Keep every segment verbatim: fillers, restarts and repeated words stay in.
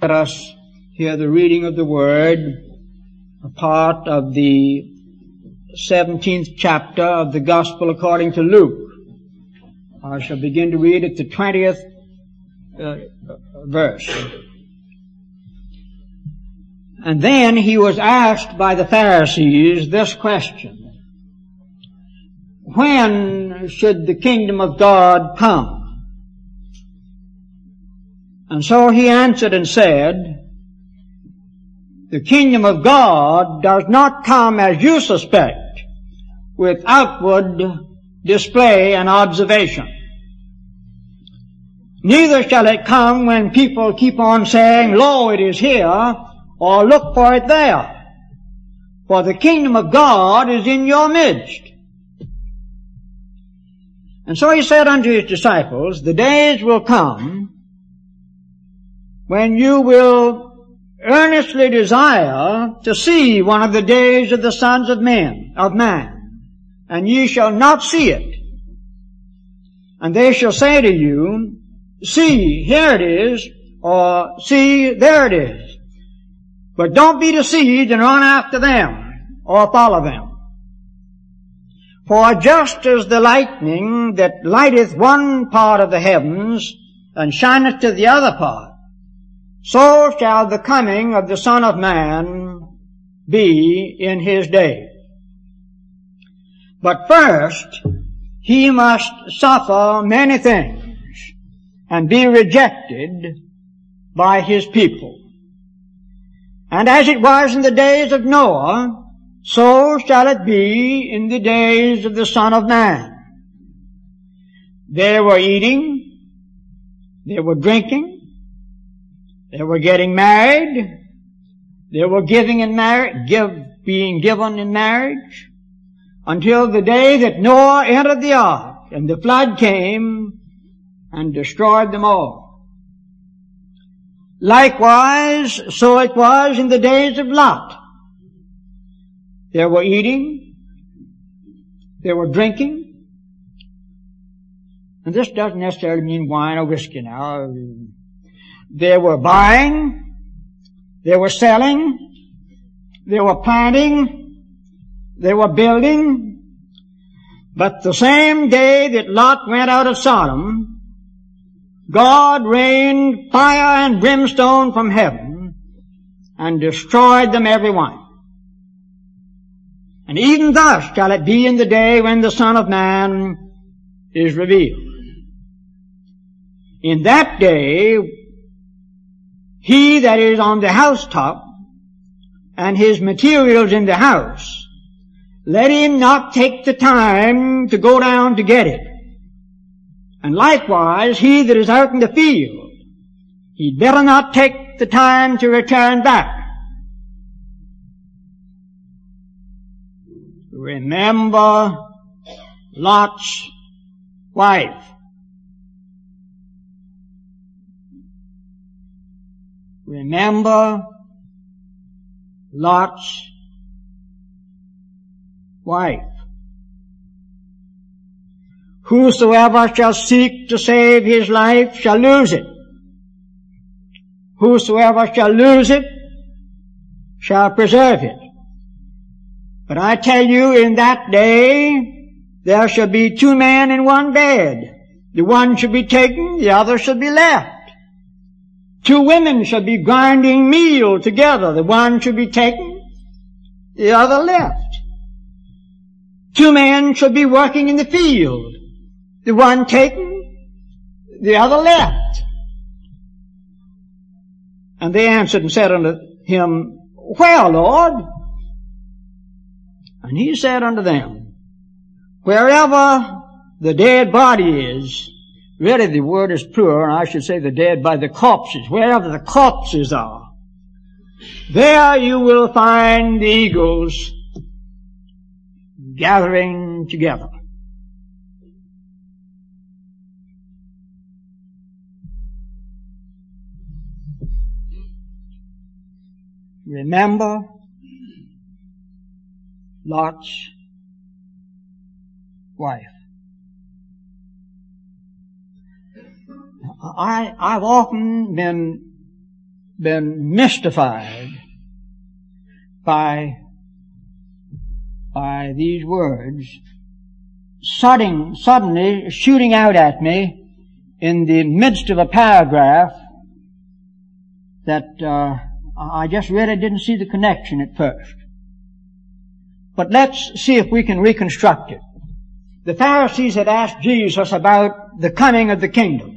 Let us hear the reading of the Word, a part of the seventeenth chapter of the Gospel according to Luke. I shall begin to read at the twentieth uh, verse. And then he was asked by the Pharisees this question: when should the kingdom of God come? And so he answered and said, the kingdom of God does not come as you suspect, with outward display and observation. Neither shall it come when people keep on saying, lo, it is here, or look for it there. For the kingdom of God is in your midst. And so he said unto his disciples, the days will come when you will earnestly desire to see one of the days of the sons of men, of man, and ye shall not see it. And they shall say to you, see, here it is, or see, there it is. But don't be deceived and run after them, or follow them. For just as the lightning that lighteth one part of the heavens, and shineth to the other part, so shall the coming of the Son of Man be in his day. But first, he must suffer many things and be rejected by his people. And as it was in the days of Noah, so shall it be in the days of the Son of Man. They were eating, they were drinking, they were getting married. They were giving in marriage, give, being given in marriage, until the day that Noah entered the ark, and the flood came and destroyed them all. Likewise, so it was in the days of Lot. They were eating, they were drinking, and this doesn't necessarily mean wine or whiskey now. They were buying, they were selling, they were planting, they were building. But the same day that Lot went out of Sodom, God rained fire and brimstone from heaven and destroyed them every one. And even thus shall it be in the day when the Son of Man is revealed. In that day, he that is on the housetop and his materials in the house, let him not take the time to go down to get it. And likewise, he that is out in the field, he'd better not take the time to return back. Remember Lot's wife. Remember Lot's wife. Whosoever shall seek to save his life shall lose it. Whosoever shall lose it shall preserve it. But I tell you, in that day there shall be two men in one bed. The one shall be taken, the other shall be left. Two women shall be grinding meal together. The one shall be taken, the other left. Two men shall be working in the field. The one taken, the other left. And they answered and said unto him, where, Lord? And he said unto them, wherever the dead body is, really the word is plural, and I should say the dead by the corpses. Wherever the corpses are, there you will find the eagles gathering together. Remember Lot's wife. I, I've often been been mystified by, by these words sudden, suddenly shooting out at me in the midst of a paragraph that uh, I just really didn't see the connection at first. But let's see if we can reconstruct it. The Pharisees had asked Jesus about the coming of the kingdom.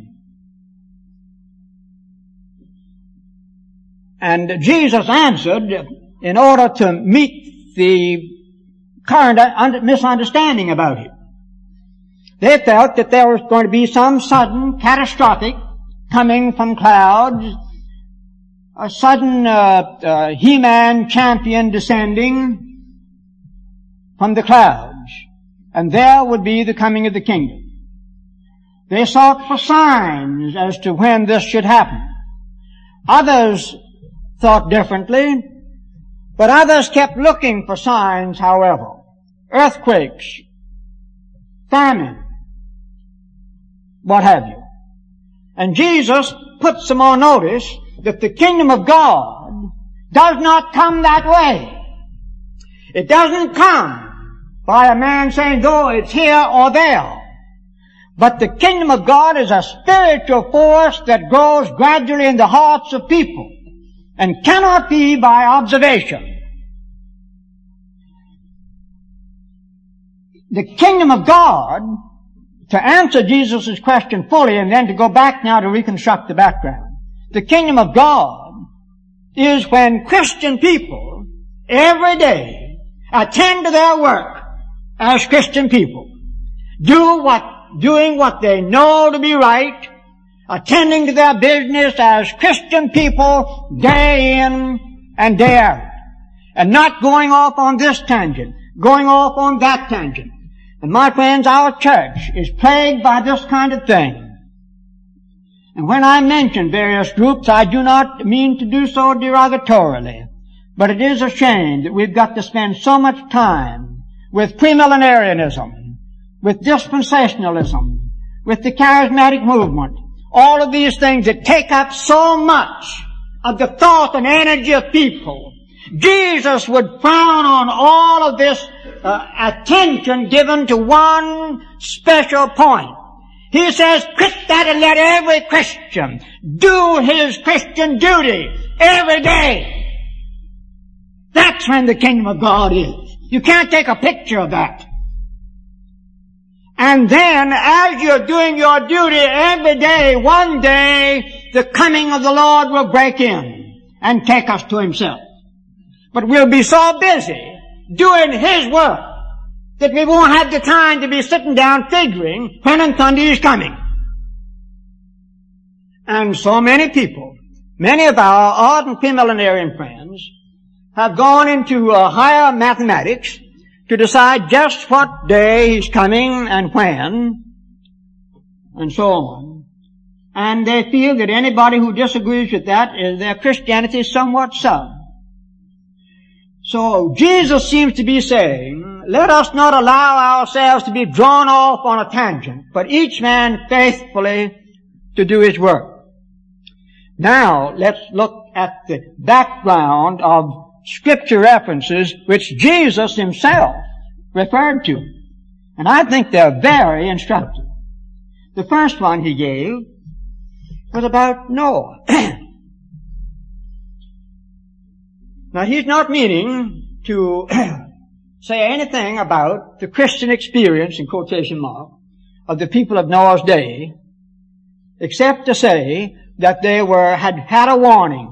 And Jesus answered in order to meet the current misunderstanding about it. They felt that there was going to be some sudden, catastrophic coming from clouds, a sudden uh, uh, He-Man champion descending from the clouds, and there would be the coming of the kingdom. They sought for signs as to when this should happen. Others thought differently, but others kept looking for signs, however. Earthquakes, famine, what have you. And Jesus puts them on notice that the kingdom of God does not come that way. It doesn't come by a man saying, though it's here or there. But the kingdom of God is a spiritual force that grows gradually in the hearts of people and cannot be by observation. The kingdom of God, to answer Jesus' question fully and then to go back now to reconstruct the background, the kingdom of God is when Christian people every day attend to their work as Christian people, do what, doing what they know to be right, attending to their business as Christian people day in and day out, and not going off on this tangent, going off on that tangent. And my friends, our church is plagued by this kind of thing. And when I mention various groups, I do not mean to do so derogatorily, but it is a shame that we've got to spend so much time with premillenarianism, with dispensationalism, with the charismatic movement, all of these things that take up so much of the thought and energy of people. Jesus would frown on all of this uh, attention given to one special point. He says, quit that and let every Christian do his Christian duty every day. That's when the kingdom of God is. You can't take a picture of that. And then, as you're doing your duty every day, one day, the coming of the Lord will break in and take us to Himself. But we'll be so busy doing His work that we won't have the time to be sitting down figuring when and Sunday is coming. And so many people, many of our ardent premillenarian friends, have gone into uh, higher mathematics to decide just what day He's coming and when, and so on. And they feel that anybody who disagrees with that is their Christianity is somewhat sub. So Jesus seems to be saying, let us not allow ourselves to be drawn off on a tangent, but each man faithfully to do his work. Now, let's look at the background of Scripture references which Jesus Himself referred to. And I think they're very instructive. The first one He gave was about Noah. Now, He's not meaning to say anything about the Christian experience, in quotation mark, of the people of Noah's day, except to say that they were, had had a warning.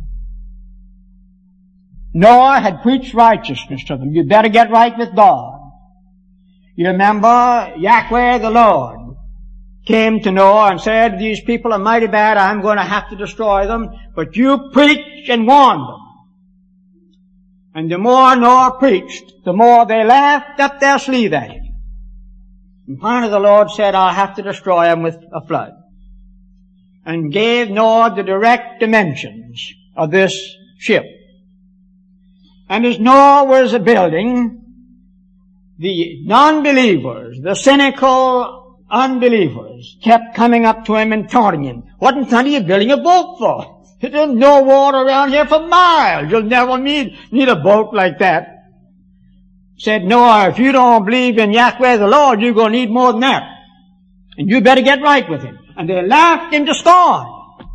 Noah had preached righteousness to them. You better get right with God. You remember Yahweh the Lord came to Noah and said, these people are mighty bad, I'm going to have to destroy them, but you preach and warn them. And the more Noah preached, the more they laughed up their sleeve at him. And finally the Lord said, I'll have to destroy them with a flood. And gave Noah the direct dimensions of this ship. And as Noah was building, the non-believers, the cynical unbelievers, kept coming up to him and taunting him. What in thunder are you building a boat for? There's no water around here for miles. You'll never need, need a boat like that. Said, Noah, if you don't believe in Yahweh the Lord, you're going to need more than that. And you better get right with Him. And they laughed into scorn.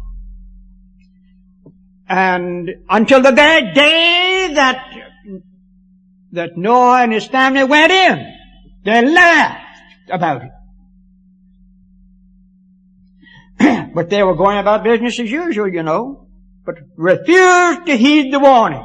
And until the very day that, that Noah and his family went in, they laughed about it. But they were going about business as usual, you know, but refused to heed the warning.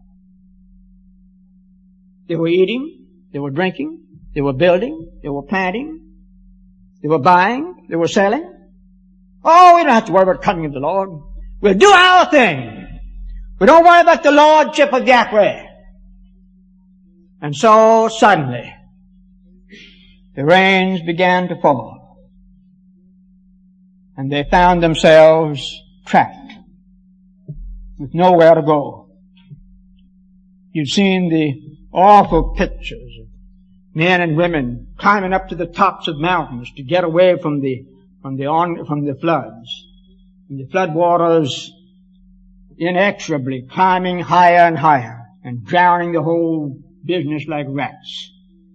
They were eating, they were drinking, they were building, they were planting, they were buying, they were selling. Oh, we don't have to worry about coming of the Lord. We'll do our thing. We don't worry about the lordship of Yahweh. And so suddenly, the rains began to fall. And they found themselves trapped with nowhere to go. You've seen the awful pictures of men and women climbing up to the tops of mountains to get away from the from the on, from the floods. And the flood waters inexorably climbing higher and higher and drowning the whole business like rats.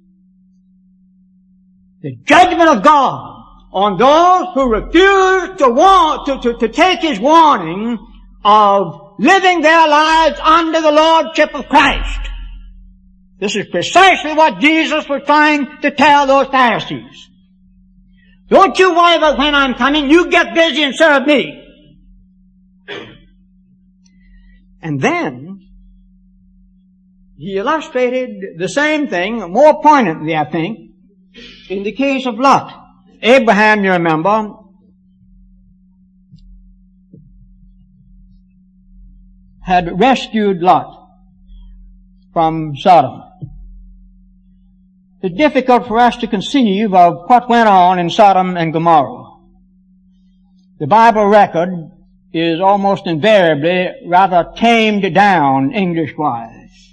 The judgment of God on those who refuse to want to, to, to take His warning of living their lives under the lordship of Christ. This is precisely what Jesus was trying to tell those Pharisees. Don't you worry about when I'm coming. You get busy and serve me. And then He illustrated the same thing more poignantly, I think, in the case of Lot. Abraham, you remember, had rescued Lot from Sodom. It's difficult for us to conceive of what went on in Sodom and Gomorrah. The Bible record is almost invariably rather tamed down English-wise.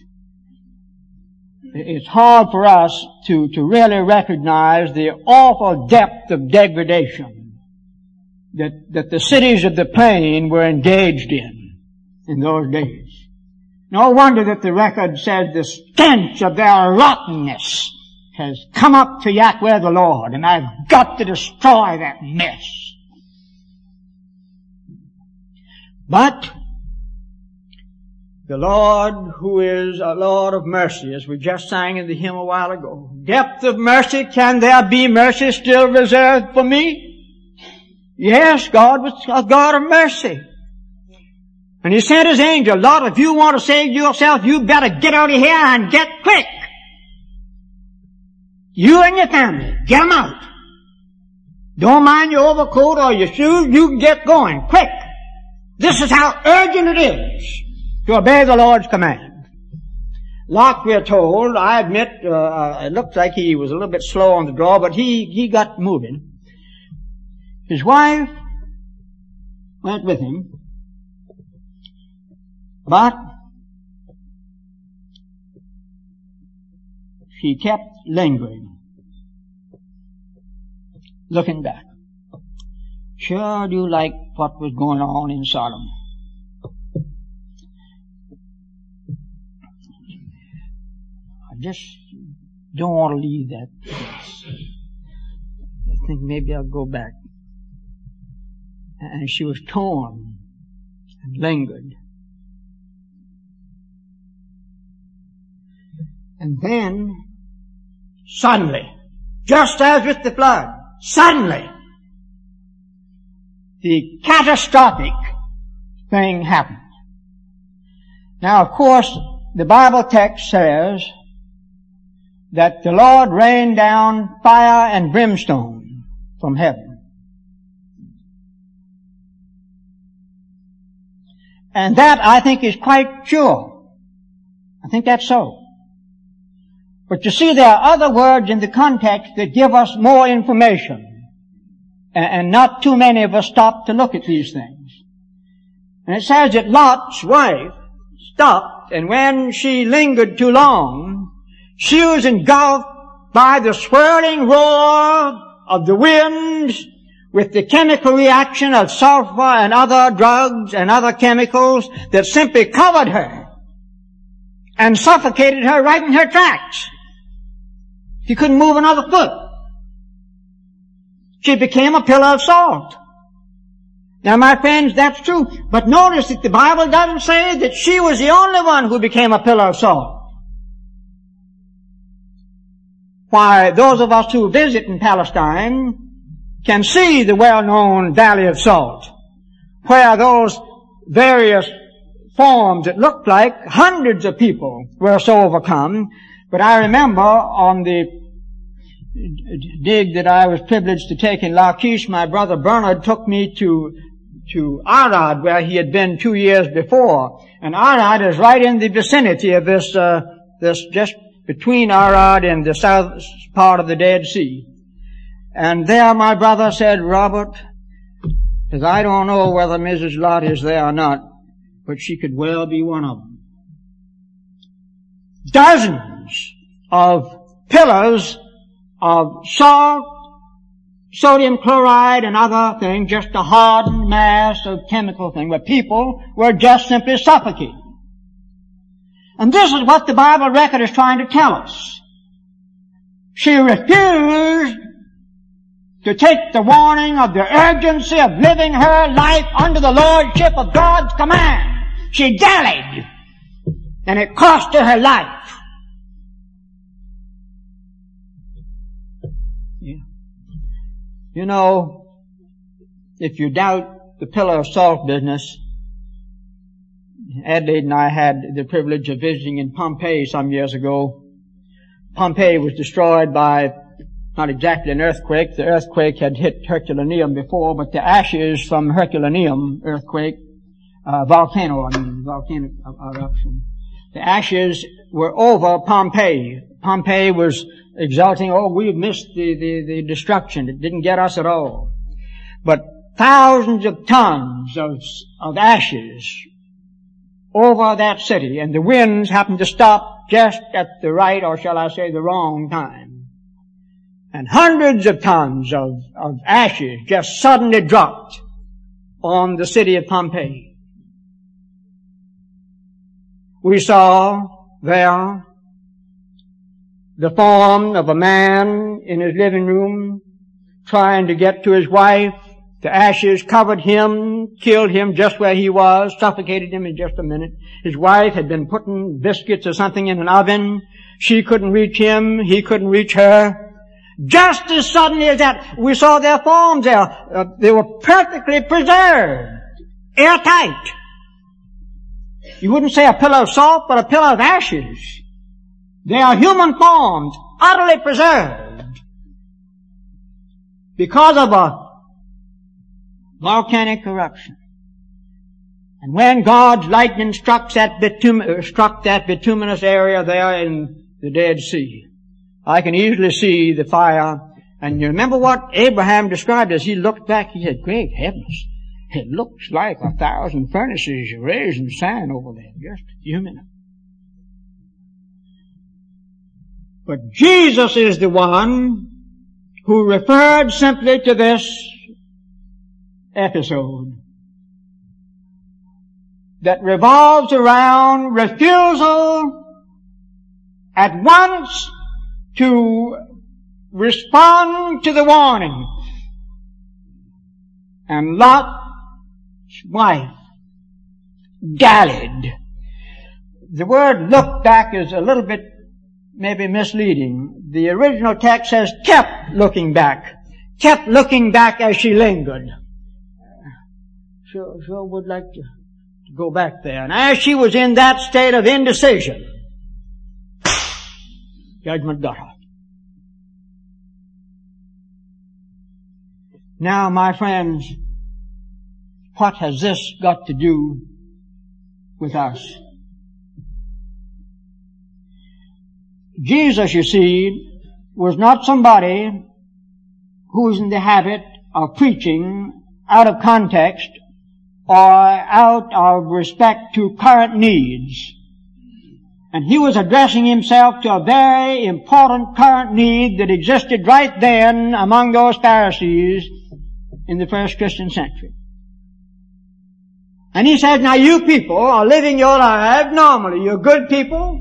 It's hard for us to, to really recognize the awful depth of degradation that, that the cities of the plain were engaged in in those days. No wonder that the record says the stench of their rottenness has come up to Yahweh the Lord, and I've got to destroy that mess. But the Lord, who is a Lord of mercy, as we just sang in the hymn a while ago, depth of mercy, can there be mercy still reserved for me? Yes, God was a God of mercy. And He sent His angel. Lord, if you want to save yourself, you better get out of here and get quick. You and your family, get them out. Don't mind your overcoat or your shoes, you can get going, quick. This is how urgent it is to obey the Lord's command. Lot, we're told, I admit, uh, it looks like he was a little bit slow on the draw, but he, he got moving. His wife went with him, but she kept lingering, looking back. Sure do like what was going on in Sodom. I just don't want to leave that place. I think maybe I'll go back. And she was torn and lingered. And then, suddenly, just as with the flood, suddenly, the catastrophic thing happened. Now, of course, the Bible text says that the Lord rained down fire and brimstone from heaven. And that, I think, is quite sure. I think that's so. But you see, there are other words in the context that give us more information. And not too many of us stop to look at these things. And it says that Lot's wife stopped, and when she lingered too long, she was engulfed by the swirling roar of the winds, with the chemical reaction of sulfur and other drugs and other chemicals that simply covered her and suffocated her right in her tracks. She couldn't move another foot. She became a pillar of salt. Now, my friends, that's true. But notice that the Bible doesn't say that she was the only one who became a pillar of salt. Why, those of us who visit in Palestine can see the well-known Valley of Salt, where those various forms that looked like hundreds of people were so overcome. But I remember on the dig that I was privileged to take in Lachish, my brother Bernard took me to to Arad, where he had been two years before. And Arad is right in the vicinity of this, uh, this just between Arad and the south part of the Dead Sea. And there my brother said, Robert, because I don't know whether Missus Lott is there or not, but she could well be one of them. Dozens of pillars of salt, sodium chloride, and other things, just a hardened mass of chemical thing, where people were just simply suffocating. And this is what the Bible record is trying to tell us. She refused to take the warning of the urgency of living her life under the lordship of God's command. She dallied, and it cost her her life. Yeah. You know, if you doubt the pillar of salt business, Adelaide and I had the privilege of visiting in Pompeii some years ago. Pompeii was destroyed by not exactly an earthquake. The earthquake had hit Herculaneum before, but the ashes from Herculaneum earthquake, uh, volcano, I mean, volcanic eruption. The ashes were over Pompeii. Pompeii was exulting, oh, we've missed the, the, the destruction. It didn't get us at all. But thousands of tons of, of ashes over that city, and the winds happened to stop just at the right, or shall I say the wrong time. And hundreds of tons of, of ashes just suddenly dropped on the city of Pompeii. We saw there the form of a man in his living room trying to get to his wife. The ashes covered him, killed him just where he was, suffocated him in just a minute. His wife had been putting biscuits or something in an oven. She couldn't reach him. He couldn't reach her. Just as suddenly as that, we saw their forms there. Uh, they were perfectly preserved, airtight. You wouldn't say a pillar of salt, but a pillar of ashes. They are human forms, utterly preserved, because of a volcanic eruption. And when God's lightning struck that, bitum- struck that bituminous area there in the Dead Sea, I can easily see the fire. And you remember what Abraham described as he looked back? He said, great heavens, it looks like a thousand furnaces raising sand over there. Just a few minutes. But Jesus is the one who referred simply to this episode that revolves around refusal at once to respond to the warning. And Lot's wife dallied. The word look back is a little bit maybe misleading. The original text says kept looking back. Kept looking back as she lingered. Sure, sure would like to, to go back there. And as she was in that state of indecision, judgment got her. Now, my friends, what has this got to do with us? Jesus, you see, was not somebody who's in the habit of preaching out of context or out of respect to current needs. And he was addressing himself to a very important current need that existed right then among those Pharisees in the first Christian century. And he says, now you people are living your life normally. You're good people.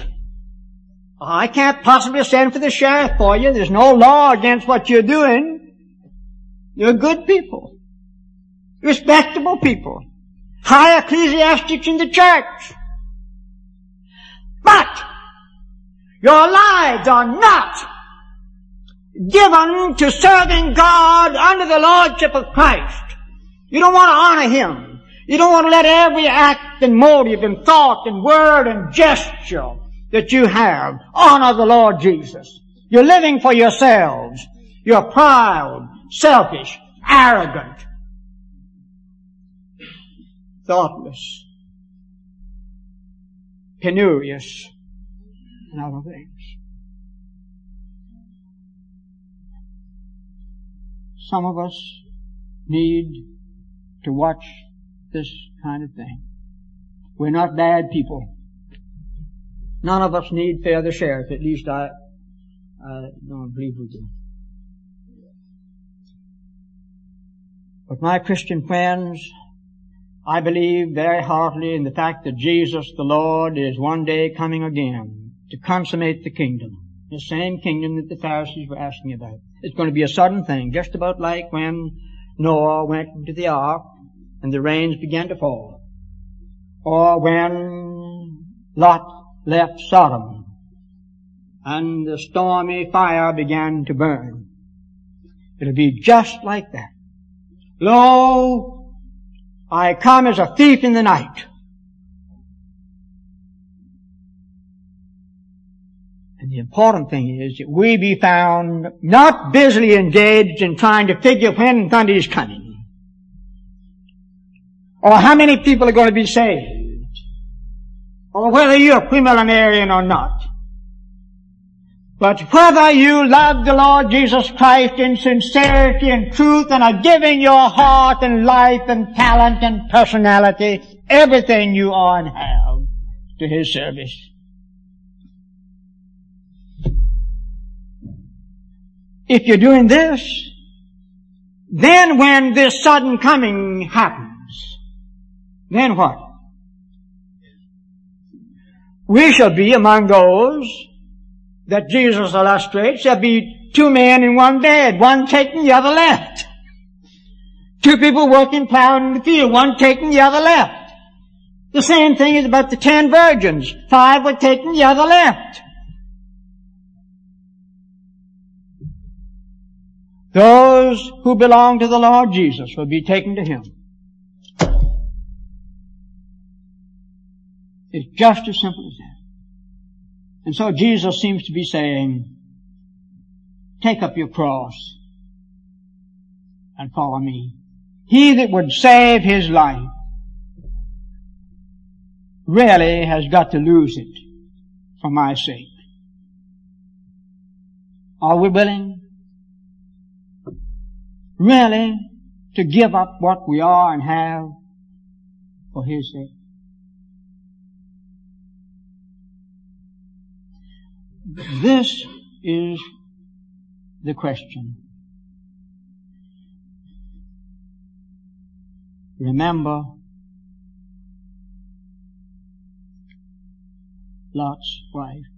I can't possibly send for the sheriff for you. There's no law against what you're doing. You're good people. Respectable people. High ecclesiastics in the church. But your lives are not given to serving God under the lordship of Christ. You don't want to honor Him. You don't want to let every act and motive and thought and word and gesture that you have honor the Lord Jesus. You're living for yourselves. You're proud, selfish, arrogant, thoughtless, penurious, and other things. Some of us need to watch this kind of thing. We're not bad people. None of us need fear the sheriff. At least I, I don't believe we do. But my Christian friends, I believe very heartily in the fact that Jesus the Lord is one day coming again to consummate the kingdom. The same kingdom that the Pharisees were asking about. It's going to be a sudden thing, just about like when Noah went into the ark and the rains began to fall. Or when Lot left Sodom and the stormy fire began to burn. It'll be just like that. Lo, I come as a thief in the night. And the important thing is that we be found not busily engaged in trying to figure when thunder is coming, or how many people are going to be saved, or whether you're a premillenarian or not. But whether you love the Lord Jesus Christ in sincerity and truth and are giving your heart and life and talent and personality, everything you are and have, to His service. If you're doing this, then when this sudden coming happens, then what? We shall be among those that Jesus illustrates. There'll be two men in one bed, one taking the other left. Two people working plowing in the field, one taking the other left. The same thing is about the ten virgins. Five were taking the other left. Those who belong to the Lord Jesus will be taken to Him. It's just as simple as that. And so Jesus seems to be saying, take up your cross and follow me. He that would save his life really has got to lose it for my sake. Are we willing really to give up what we are and have for His sake? This is the question. Remember Lot's wife.